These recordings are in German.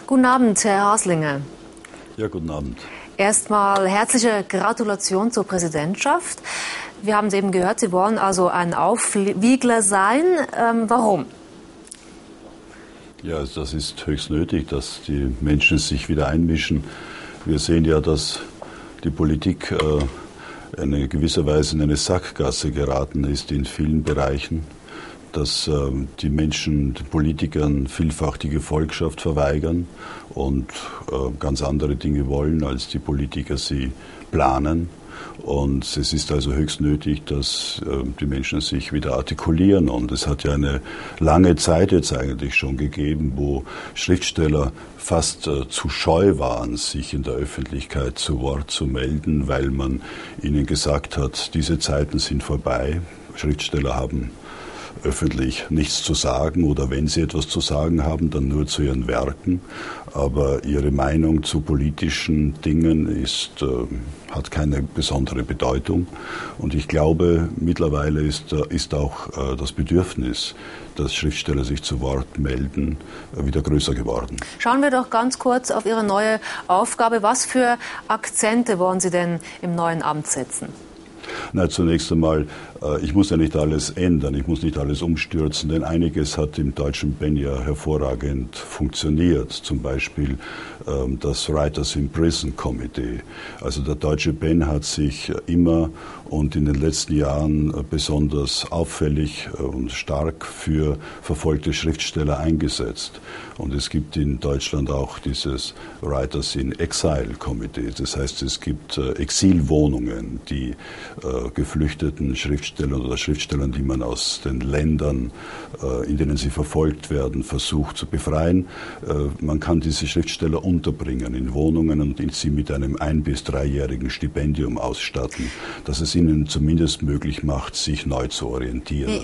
Guten Abend, Herr Haslinger. Ja, guten Abend. Erstmal herzliche Gratulation zur Präsidentschaft. Wir haben es eben gehört, Sie wollen also ein Aufwiegler sein. Warum? Ja, das ist höchst nötig, dass die Menschen sich wieder einmischen. Wir sehen ja, dass die Politik in gewisser Weise in eine Sackgasse geraten ist in vielen Bereichen, dass die Menschen den Politikern vielfach die Gefolgschaft verweigern und ganz andere Dinge wollen, als die Politiker sie planen. Und es ist also höchst nötig, dass die Menschen sich wieder artikulieren. Und es hat ja eine lange Zeit jetzt eigentlich schon gegeben, wo Schriftsteller fast zu scheu waren, sich in der Öffentlichkeit zu Wort zu melden, weil man ihnen gesagt hat, diese Zeiten sind vorbei. Schriftsteller haben öffentlich nichts zu sagen oder wenn sie etwas zu sagen haben, dann nur zu ihren Werken. Aber ihre Meinung zu politischen Dingen hat keine besondere Bedeutung. Und ich glaube, mittlerweile ist auch das Bedürfnis, dass Schriftsteller sich zu Wort melden, wieder größer geworden. Schauen wir doch ganz kurz auf Ihre neue Aufgabe. Was für Akzente wollen Sie denn im neuen Amt setzen? Na, zunächst einmal, ich muss ja nicht alles ändern, ich muss nicht alles umstürzen, denn einiges hat im deutschen PEN ja hervorragend funktioniert. Zum Beispiel das Writers in Prison Committee. Also der deutsche PEN hat sich immer und in den letzten Jahren besonders auffällig und stark für verfolgte Schriftsteller eingesetzt. Und es gibt in Deutschland auch dieses Writers in Exile Committee. Das heißt, es gibt Exilwohnungen, die geflüchteten Schriftstellern oder Schriftstellern, die man aus den Ländern, in denen sie verfolgt werden, versucht zu befreien. Man kann diese Schriftsteller unterbringen in Wohnungen und sie mit einem 1- bis 3-jährigen Stipendium ausstatten, dass es ihnen zumindest möglich macht, sich neu zu orientieren.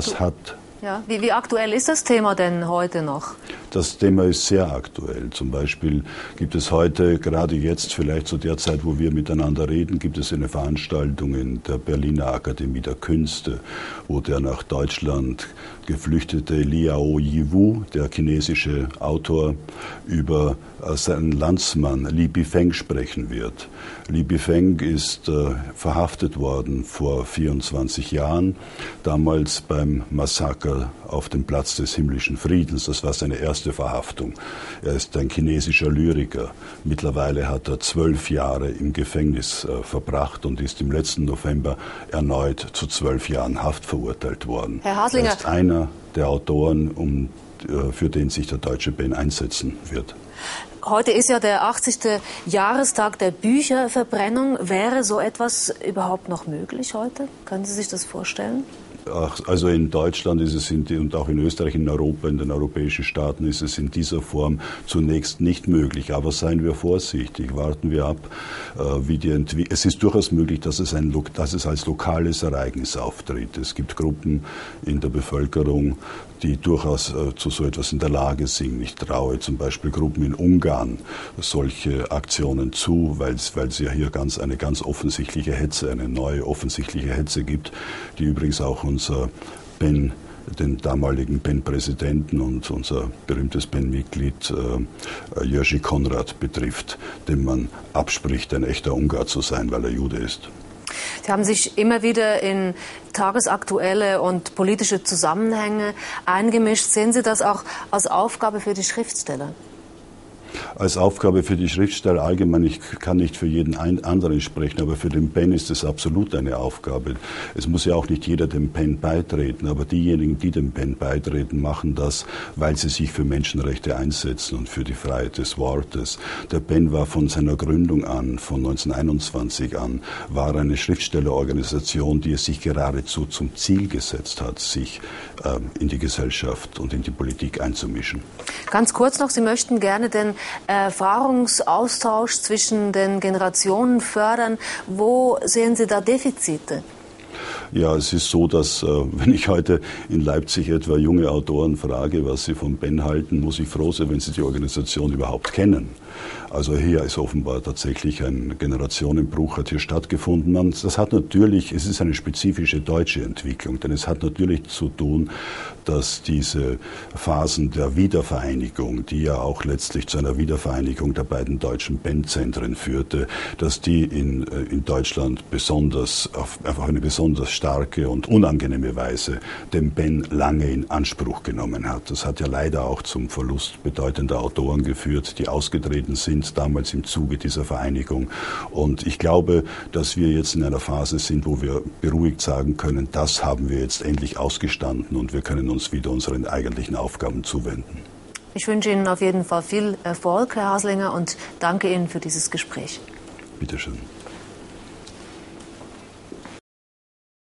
Wie aktuell ist das Thema denn heute noch? Das Thema ist sehr aktuell. Zum Beispiel gibt es heute, gerade jetzt, vielleicht zu der Zeit, wo wir miteinander reden, gibt es eine Veranstaltung in der Berliner Akademie der Künste, wo der nach Deutschland geflüchtete Liao Yiwu, der chinesische Autor, über seinen Landsmann Li Bifeng sprechen wird. Li Bifeng ist verhaftet worden vor 24 Jahren, damals beim Massaker auf dem Platz des himmlischen Friedens. Das war seine erste Verhaftung. Er ist ein chinesischer Lyriker. Mittlerweile hat er 12 Jahre im Gefängnis verbracht und ist im letzten November erneut zu 12 Jahren Haft verurteilt worden. Herr Haslinger. Er ist einer der Autoren, für den sich der deutsche PEN einsetzen wird. Heute ist ja der 80. Jahrestag der Bücherverbrennung. Wäre so etwas überhaupt noch möglich heute? Können Sie sich das vorstellen? Also in Deutschland ist es und auch in Österreich, in Europa, in den europäischen Staaten ist es in dieser Form zunächst nicht möglich. Aber seien wir vorsichtig, warten wir ab, wie die Entwicklung. Es ist durchaus möglich, dass es als lokales Ereignis auftritt. Es gibt Gruppen in der Bevölkerung, die durchaus zu so etwas in der Lage sind. Ich traue zum Beispiel Gruppen in Ungarn solche Aktionen zu, weil es ja hier eine ganz offensichtliche Hetze, eine neue offensichtliche Hetze gibt, die übrigens auch unser PEN, den damaligen PEN-Präsidenten und unser berühmtes PEN-Mitglied Jerzy Konrad betrifft, dem man abspricht, ein echter Ungar zu sein, weil er Jude ist. Sie haben sich immer wieder in tagesaktuelle und politische Zusammenhänge eingemischt. Sehen Sie das auch als Aufgabe für die Schriftsteller? Als Aufgabe für die Schriftsteller allgemein, ich kann nicht für jeden anderen sprechen, aber für den PEN ist es absolut eine Aufgabe. Es muss ja auch nicht jeder dem PEN beitreten, aber diejenigen, die dem PEN beitreten, machen das, weil sie sich für Menschenrechte einsetzen und für die Freiheit des Wortes. Der PEN war von seiner Gründung an, von 1921 an, war eine Schriftstellerorganisation, die es sich geradezu zum Ziel gesetzt hat, sich in die Gesellschaft und in die Politik einzumischen. Ganz kurz noch, Sie möchten gerne den Erfahrungsaustausch zwischen den Generationen fördern. Wo sehen Sie da Defizite? Ja, es ist so, dass wenn ich heute in Leipzig etwa junge Autoren frage, was sie von Ben halten, muss ich froh sein, wenn sie die Organisation überhaupt kennen. Also hier ist offenbar tatsächlich ein Generationenbruch hat hier stattgefunden. Das hat natürlich, es ist eine spezifische deutsche Entwicklung, denn es hat natürlich zu tun, dass diese Phasen der Wiedervereinigung, die ja auch letztlich zu einer Wiedervereinigung der beiden deutschen Ben-Zentren führte, dass die in Deutschland einfach eine besonders starke und unangenehme Weise den Ben lange in Anspruch genommen hat. Das hat ja leider auch zum Verlust bedeutender Autoren geführt, die ausgetreten sind, damals im Zuge dieser Vereinigung. Und ich glaube, dass wir jetzt in einer Phase sind, wo wir beruhigt sagen können, das haben wir jetzt endlich ausgestanden und wir können uns wieder unseren eigentlichen Aufgaben zuwenden. Ich wünsche Ihnen auf jeden Fall viel Erfolg, Herr Haslinger, und danke Ihnen für dieses Gespräch. Bitte schön.